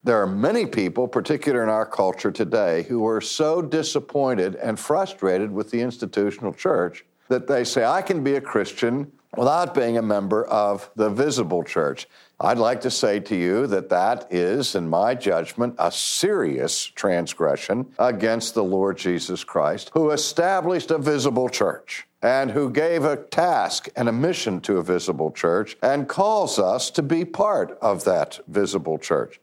There are many people, particularly in our culture today, who are so disappointed and frustrated with the institutional church that they say, I can be a Christian without being a member of the visible church. I'd like to say to you that that is, in my judgment, a serious transgression against the Lord Jesus Christ, who established a visible church and who gave a task and a mission to a visible church and calls us to be part of that visible church.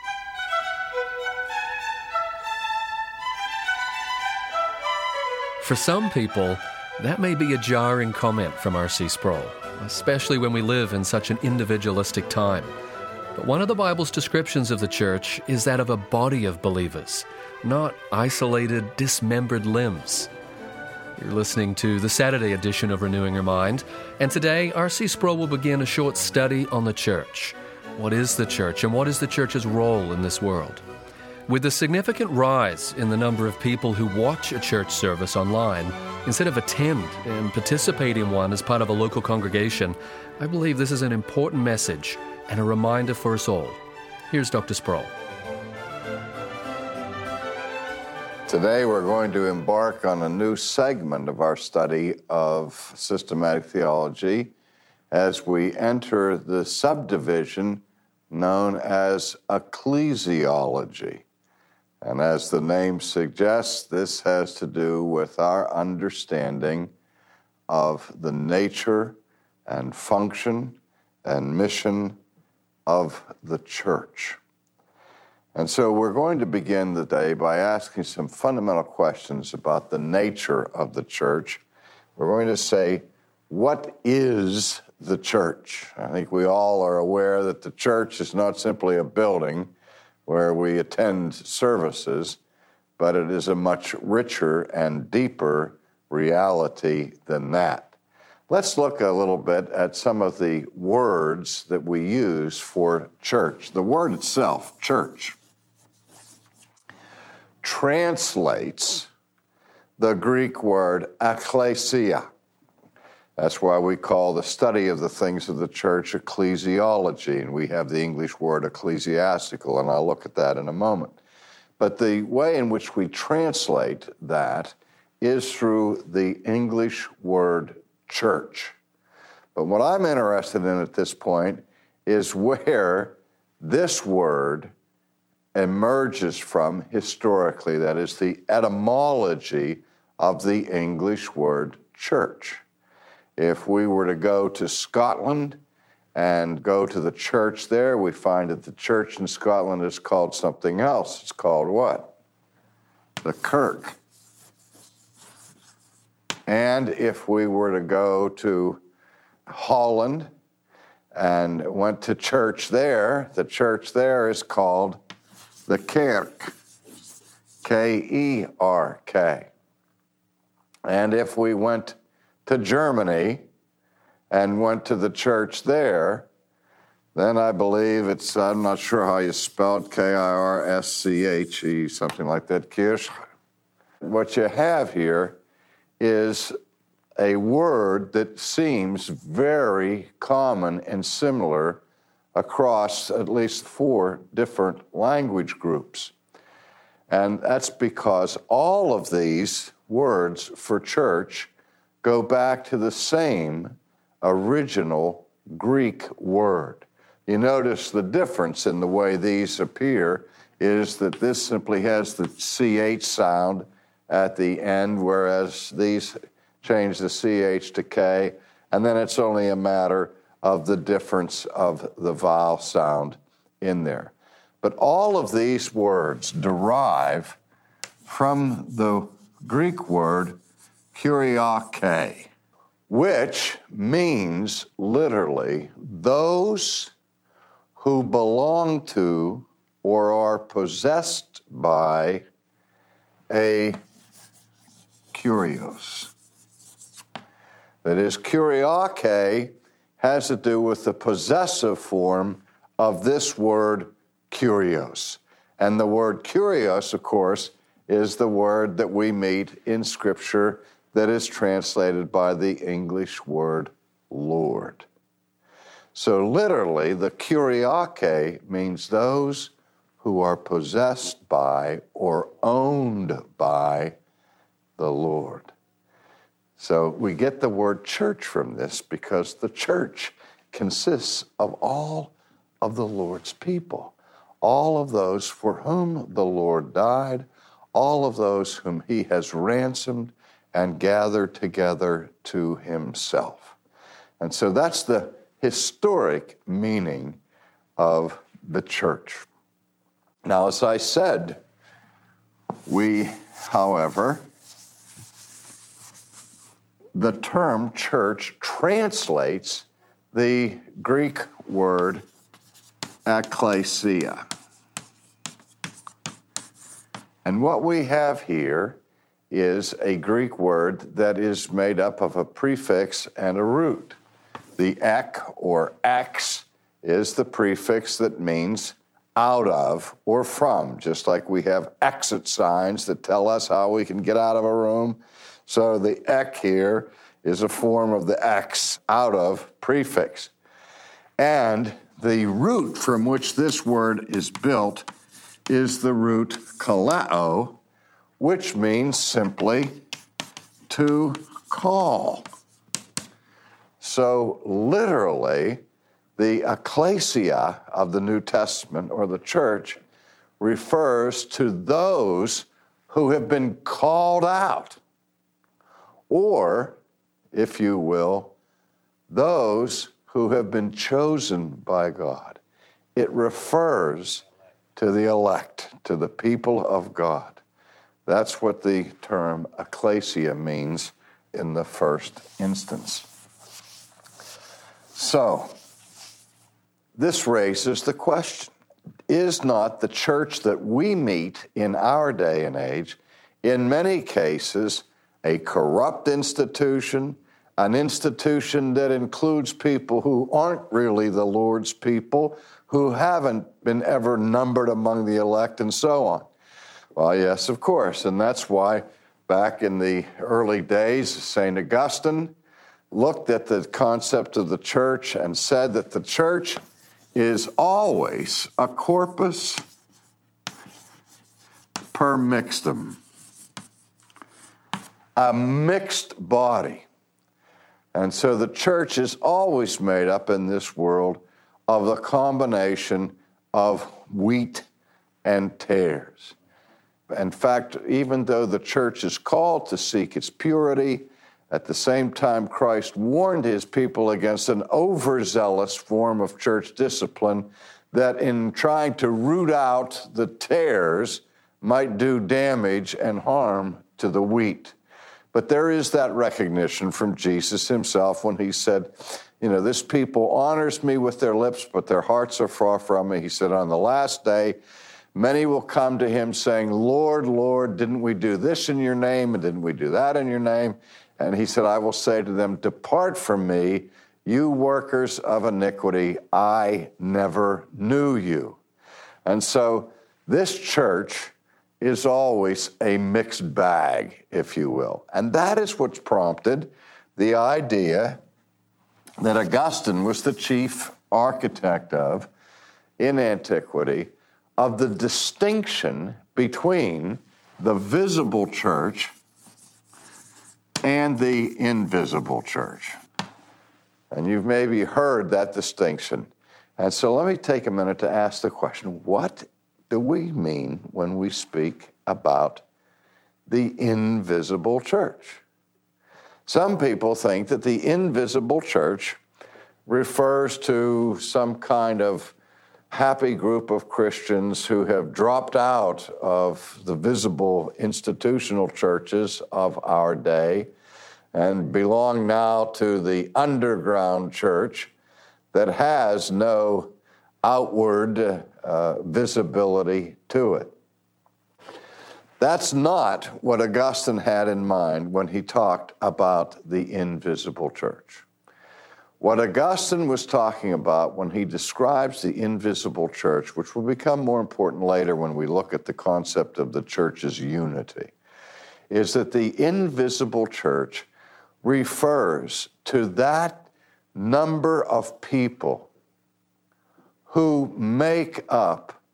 For some people, that may be a jarring comment from R.C. Sproul, especially when we live in such an individualistic time. But one of the Bible's descriptions of the church is that of a body of believers, not isolated, dismembered limbs. You're listening to the Saturday edition of Renewing Your Mind, and today R.C. Sproul will begin a short study on the church. What is the church, and what is the church's role in this world? With the significant rise in the number of people who watch a church service online instead of attend and participate in one as part of a local congregation, I believe this is an important message and a reminder for us all. Here's Dr. Sproul. Today we're going to embark on a new segment of our study of systematic theology as we enter the subdivision known as ecclesiology. And as the name suggests, this has to do with our understanding of the nature and function and mission of the church. And so we're going to begin the day by asking some fundamental questions about the nature of the church. We're going to say, what is the church? I think we all are aware that the church is not simply a building where we attend services, but it is a much richer and deeper reality than that. Let's look a little bit at some of the words that we use for church. The word itself, church, translates the Greek word ekklesia. That's why we call the study of the things of the church ecclesiology, and we have the English word ecclesiastical, and I'll look at that in a moment. But the way in which we translate that is through the English word church. But what I'm interested in at this point is where this word emerges from historically, that is the etymology of the English word church. If we were to go to Scotland and go to the church there, we find that the church in Scotland is called something else. It's called what? The kirk. And if we were to go to Holland and went to church there, the church there is called the kerk, K-E-R-K. And if we went to Germany and went to the church there, then I believe it's, I'm not sure how you spell it, K-I-R-S-C-H-E, something like that, Kirche. What you have here is a word that seems very common and similar across at least 4 different language groups. And that's because all of these words for church go back to the same original Greek word. You notice the difference in the way these appear is that this simply has the CH sound at the end, whereas these change the CH to K, and then it's only a matter of the difference of the vowel sound in there. But all of these words derive from the Greek word kuriake, which means literally those who belong to or are possessed by a kurios. That is, kuriake has to do with the possessive form of this word kurios. And the word kurios, of course, is the word that we meet in Scripture that is translated by the English word Lord. So literally, the kuriake means those who are possessed by or owned by the Lord. So we get the word church from this because the church consists of all of the Lord's people, all of those for whom the Lord died, all of those whom he has ransomed and gathered together to himself. And so that's the historic meaning of the church. Now, as I said, we, however, the term church translates the Greek word ekklesia. And what we have here is a Greek word that is made up of a prefix and a root. The ek or ex is the prefix that means out of or from, just like we have exit signs that tell us how we can get out of a room. So the ek here is a form of the ex, out of prefix. And the root from which this word is built is the root kaleo, which means simply to call. So literally, the ekklesia of the New Testament, or the church, refers to those who have been called out, or, if you will, those who have been chosen by God. It refers to the elect, to the people of God. That's what the term ekklesia means in the first instance. So, this raises the question, is not the church that we meet in our day and age, in many cases, a corrupt institution, an institution that includes people who aren't really the Lord's people, who haven't been ever numbered among the elect, and so on? Well, yes, of course, and that's why back in the early days, St. Augustine looked at the concept of the church and said that the church is always a corpus per mixtum, a mixed body. And so the church is always made up in this world of the combination of wheat and tares. In fact, even though the church is called to seek its purity, at the same time Christ warned his people against an overzealous form of church discipline that in trying to root out the tares might do damage and harm to the wheat. But there is that recognition from Jesus himself when he said, this people honors me with their lips, but their hearts are far from me. He said, on the last day, many will come to him saying, Lord, Lord, didn't we do this in your name? And didn't we do that in your name? And he said, I will say to them, depart from me, you workers of iniquity, I never knew you. And so this church is always a mixed bag, if you will. And that is what's prompted the idea that Augustine was the chief architect of in antiquity, of the distinction between the visible church and the invisible church. And you've maybe heard that distinction. And so let me take a minute to ask the question, what do we mean when we speak about the invisible church? Some people think that the invisible church refers to some kind of happy group of Christians who have dropped out of the visible institutional churches of our day and belong now to the underground church that has no outward visibility to it. That's not what Augustine had in mind when he talked about the invisible church. What Augustine was talking about when he describes the invisible church, which will become more important later when we look at the concept of the church's unity, is that the invisible church refers to that number of people who make up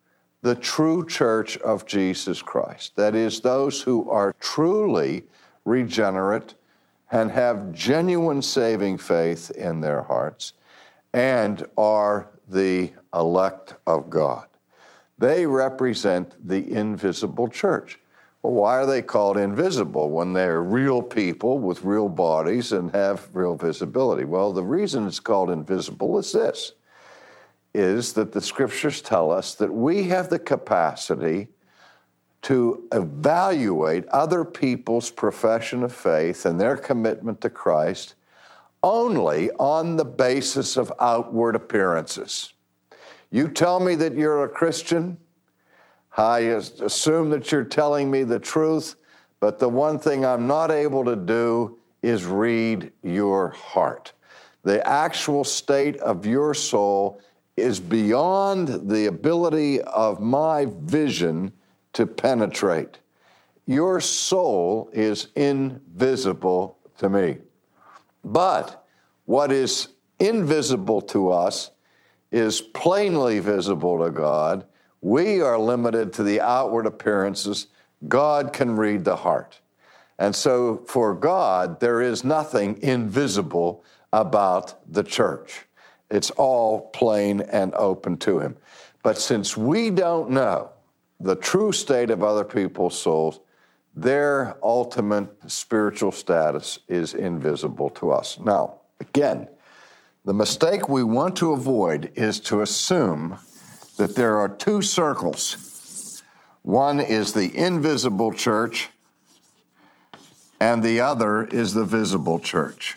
the true church of Jesus Christ. That is, those who are truly regenerate and have genuine saving faith in their hearts and are the elect of God. They represent the invisible church. Well, why are they called invisible when they're real people with real bodies and have real visibility? Well, the reason it's called invisible is this, is that the scriptures tell us that we have the capacity to evaluate other people's profession of faith and their commitment to Christ only on the basis of outward appearances. You tell me that you're a Christian, I assume that you're telling me the truth, but the one thing I'm not able to do is read your heart. The actual state of your soul is beyond the ability of my vision to penetrate. Your soul is invisible to me. But what is invisible to us is plainly visible to God. We are limited to the outward appearances. God can read the heart. And so for God, there is nothing invisible about the church. It's all plain and open to him. But since we don't know the true state of other people's souls, their ultimate spiritual status is invisible to us. Now, again, the mistake we want to avoid is to assume that there are two circles. One is the invisible church, and the other is the visible church.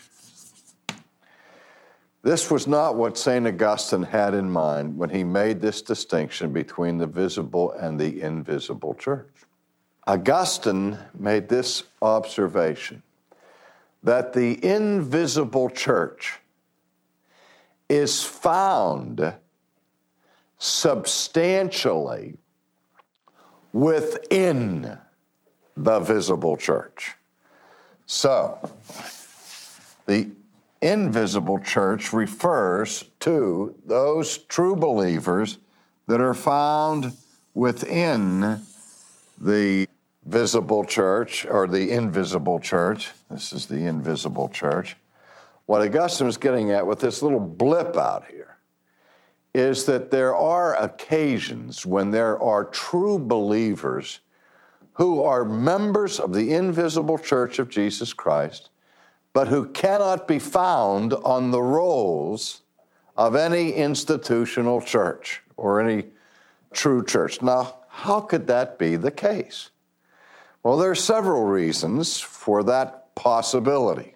This was not what St. Augustine had in mind when he made this distinction between the visible and the invisible church. Augustine made this observation, that the invisible church is found substantially within the visible church. So, the invisible church refers to those true believers that are found within the visible church or the invisible church. This is the invisible church. What Augustine was getting at with this little blip out here is that there are occasions when there are true believers who are members of the invisible church of Jesus Christ, but who cannot be found on the rolls of any institutional church or any true church. Now, how could that be the case? Well, there are several reasons for that possibility.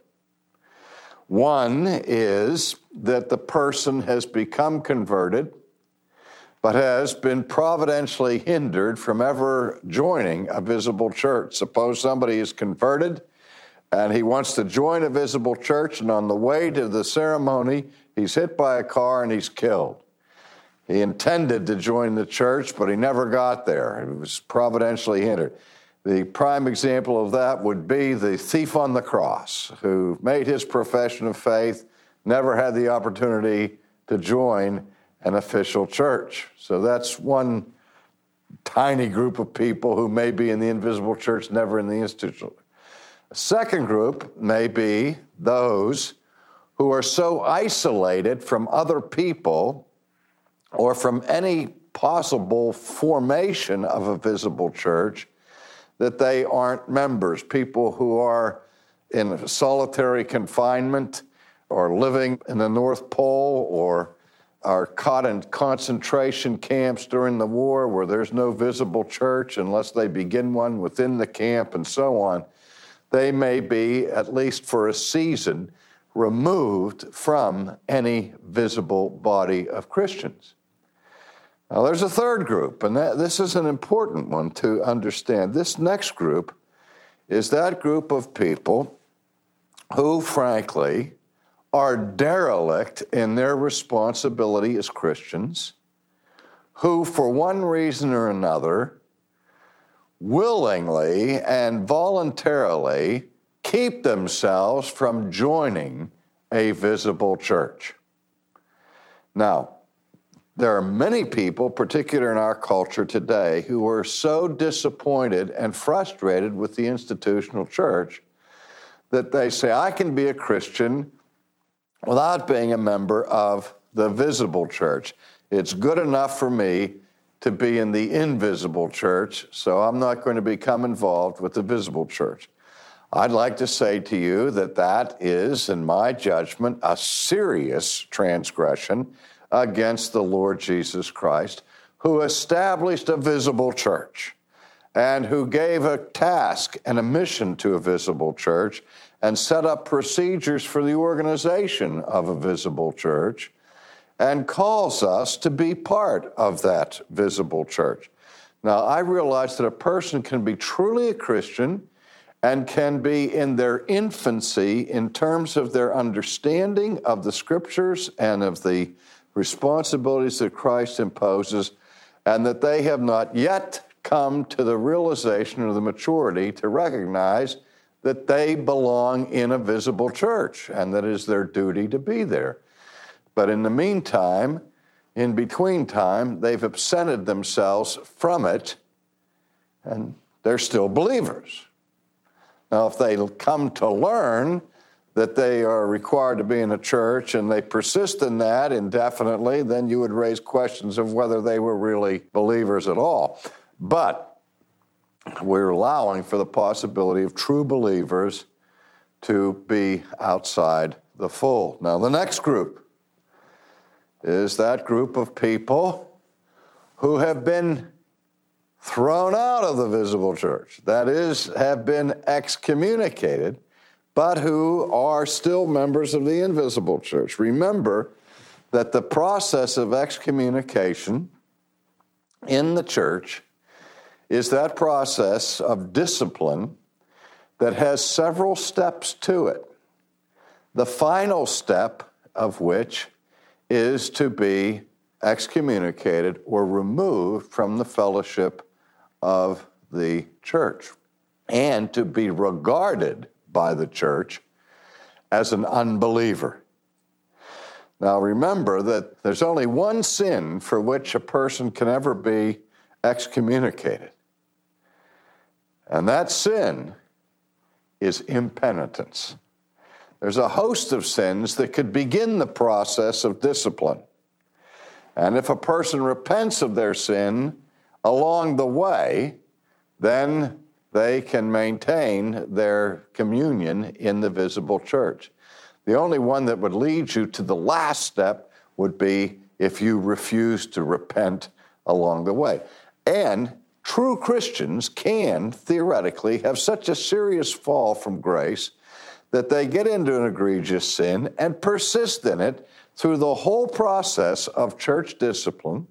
One is that the person has become converted, but has been providentially hindered from ever joining a visible church. Suppose somebody is converted and he wants to join a visible church, and on the way to the ceremony, he's hit by a car and he's killed. He intended to join the church, but he never got there. He was providentially hindered. The prime example of that would be the thief on the cross, who made his profession of faith, never had the opportunity to join an official church. So that's one tiny group of people who may be in the invisible church, never in the institutional. A second group may be those who are so isolated from other people or from any possible formation of a visible church that they aren't members. People who are in solitary confinement or living in the North Pole or are caught in concentration camps during the war where there's no visible church unless they begin one within the camp and so on. They may be, at least for a season, removed from any visible body of Christians. Now, there's a third group, and this is an important one to understand. This next group is that group of people who, frankly, are derelict in their responsibility as Christians, who, for one reason or another, willingly and voluntarily keep themselves from joining a visible church. Now, There are many people, particularly in our culture today, who are so disappointed and frustrated with the institutional church that they say, I can be a Christian without being a member of the visible church. It's good enough for me to be in the invisible church, so I'm not going to become involved with the visible church. I'd like to say to you that that is, in my judgment, a serious transgression against the Lord Jesus Christ, who established a visible church and who gave a task and a mission to a visible church and set up procedures for the organization of a visible church and calls us to be part of that visible church. Now, I realize that a person can be truly a Christian and can be in their infancy in terms of their understanding of the Scriptures and of the responsibilities that Christ imposes, and that they have not yet come to the realization or the maturity to recognize that they belong in a visible church and that it is their duty to be there. But in the meantime, in between time, they've absented themselves from it, and they're still believers. Now, if they come to learn that they are required to be in a church and they persist in that indefinitely, then you would raise questions of whether they were really believers at all. But we're allowing for the possibility of true believers to be outside the fold. Now, the next group is that group of people who have been thrown out of the visible church, that is, have been excommunicated, but who are still members of the invisible church. Remember that the process of excommunication in the church is that process of discipline that has several steps to it, the final step of which is to be excommunicated or removed from the fellowship of the church and to be regarded by the church as an unbeliever. Now remember that there's only one sin for which a person can ever be excommunicated, and that sin is impenitence. There's a host of sins that could begin the process of discipline, and if a person repents of their sin along the way, then they can maintain their communion in the visible church. The only one that would lead you to the last step would be if you refuse to repent along the way. And true Christians can, theoretically, have such a serious fall from grace that they get into an egregious sin and persist in it through the whole process of church discipline,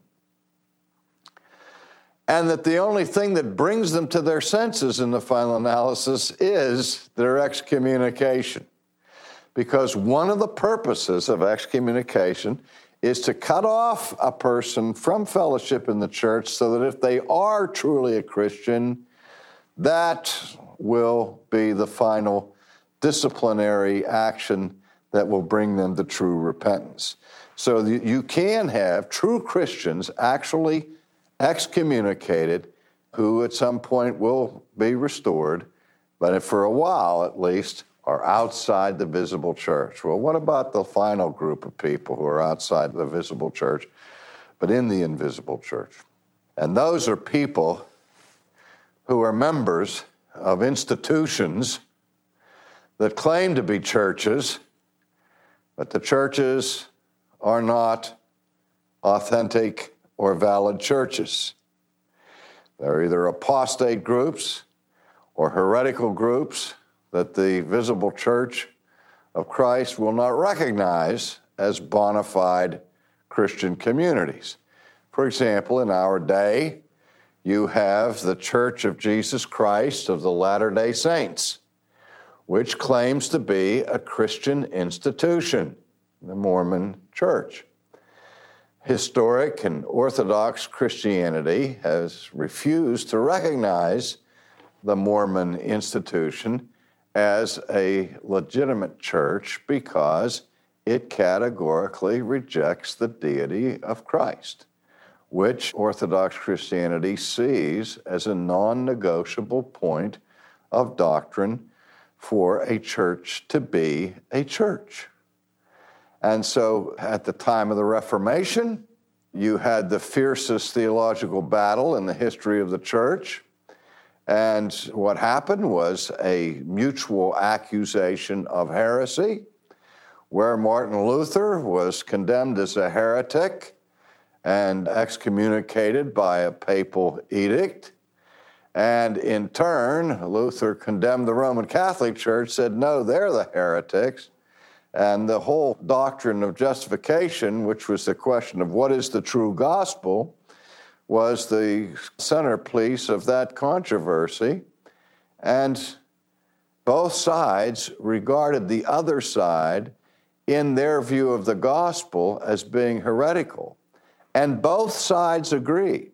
and that the only thing that brings them to their senses in the final analysis is their excommunication. Because one of the purposes of excommunication is to cut off a person from fellowship in the church so that if they are truly a Christian, that will be the final disciplinary action that will bring them to true repentance. So you can have true Christians actually excommunicated who at some point will be restored, but for a while at least are outside the visible church. Well, what about the final group of people who are outside the visible church but in the invisible church? And those are people who are members of institutions that claim to be churches, but the churches are not authentic or valid churches. They're either apostate groups or heretical groups that the visible church of Christ will not recognize as bona fide Christian communities. For example, in our day, you have the Church of Jesus Christ of the Latter-day Saints, which claims to be a Christian institution, the Mormon Church. Historic and Orthodox Christianity has refused to recognize the Mormon institution as a legitimate church because it categorically rejects the deity of Christ, which Orthodox Christianity sees as a non-negotiable point of doctrine for a church to be a church. And so at the time of the Reformation, you had the fiercest theological battle in the history of the church. And what happened was a mutual accusation of heresy, where Martin Luther was condemned as a heretic and excommunicated by a papal edict. And in turn, Luther condemned the Roman Catholic Church, said, no, they're the heretics. And the whole doctrine of justification, which was the question of what is the true gospel, was the centerpiece of that controversy. And both sides regarded the other side in their view of the gospel as being heretical. And both sides agreed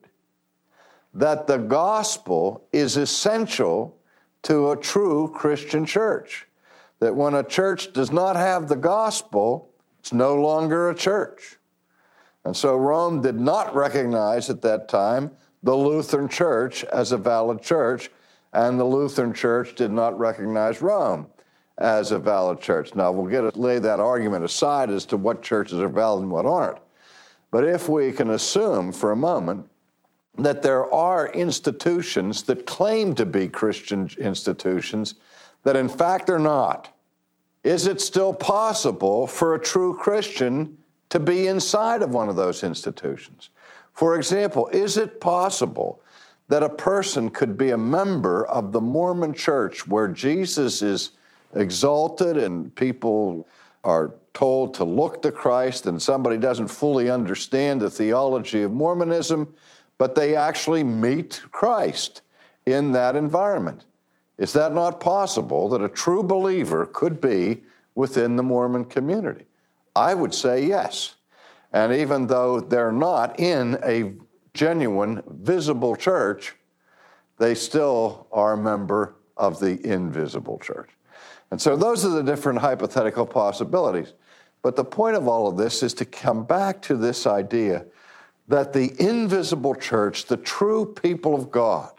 that the gospel is essential to a true Christian church. That when a church does not have the gospel, it's no longer a church. And so Rome did not recognize at that time the Lutheran Church as a valid church, and the Lutheran Church did not recognize Rome as a valid church. Now, we'll lay that argument aside as to what churches are valid and what aren't. But if we can assume for a moment that there are institutions that claim to be Christian institutions that in fact are not, is it still possible for a true Christian to be inside of one of those institutions? For example, is it possible that a person could be a member of the Mormon Church where Jesus is exalted and people are told to look to Christ and somebody doesn't fully understand the theology of Mormonism, but they actually meet Christ in that environment? Is that not possible that a true believer could be within the Mormon community? I would say yes. And even though they're not in a genuine, visible church, they still are a member of the invisible church. And so those are the different hypothetical possibilities. But the point of all of this is to come back to this idea that the invisible church, the true people of God,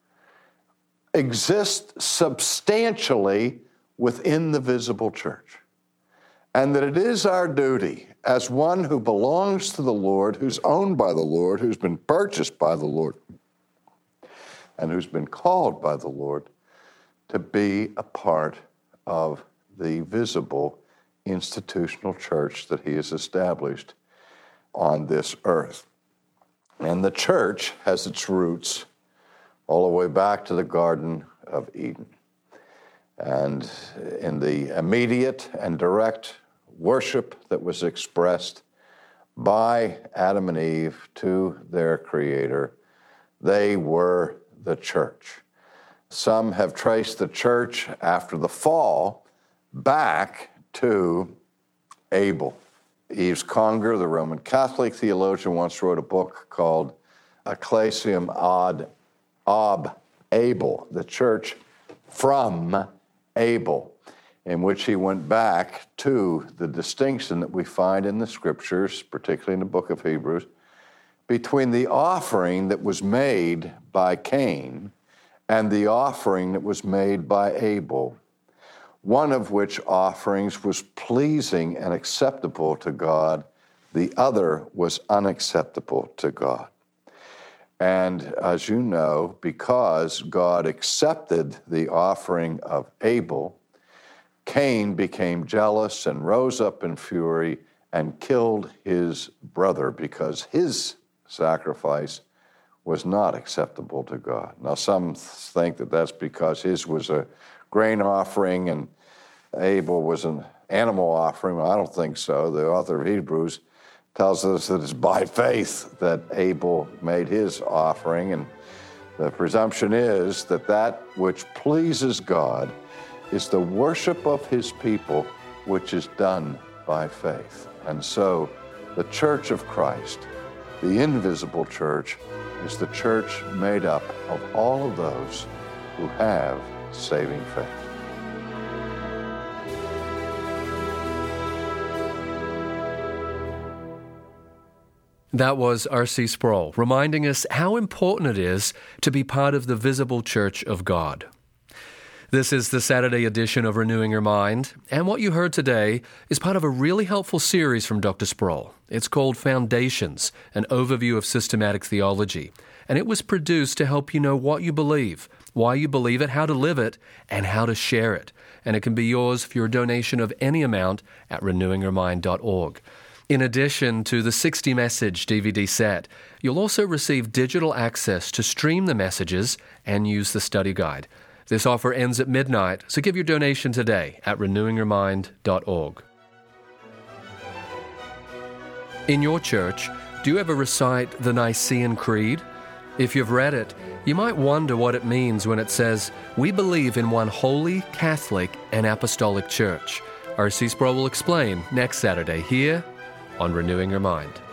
exist substantially within the visible church. And that it is our duty as one who belongs to the Lord, who's owned by the Lord, who's been purchased by the Lord, and who's been called by the Lord, to be a part of the visible institutional church that he has established on this earth. And the church has its roots all the way back to the Garden of Eden. And in the immediate and direct worship that was expressed by Adam and Eve to their Creator, they were the church. Some have traced the church after the fall back to Abel. Yves Congar, the Roman Catholic theologian, once wrote a book called Ecclesiam ad ab Abel, the church from Abel, in which he went back to the distinction that we find in the scriptures, particularly in the book of Hebrews, between the offering that was made by Cain and the offering that was made by Abel, one of which offerings was pleasing and acceptable to God, the other was unacceptable to God. And as you know, because God accepted the offering of Abel, Cain became jealous and rose up in fury and killed his brother because his sacrifice was not acceptable to God. Now, some think that that's because his was a grain offering and Abel was an animal offering. Well, I don't think so. The author of Hebrews tells us that it's by faith that Abel made his offering, and the presumption is that that which pleases God is the worship of his people, which is done by faith. And so the church of Christ, the invisible church, is the church made up of all of those who have saving faith. That was R.C. Sproul, reminding us how important it is to be part of the visible church of God. This is the Saturday edition of Renewing Your Mind, and what you heard today is part of a really helpful series from Dr. Sproul. It's called Foundations, an overview of systematic theology, and it was produced to help you know what you believe, why you believe it, how to live it, and how to share it. And it can be yours for your donation of any amount at renewingyourmind.org. In addition to the 60-message DVD set, you'll also receive digital access to stream the messages and use the study guide. This offer ends at midnight, so give your donation today at renewingyourmind.org. In your church, do you ever recite the Nicene Creed? If you've read it, you might wonder what it means when it says, "We believe in one holy, Catholic, and Apostolic Church." R.C. Sproul will explain next Saturday here on Renewing Your Mind.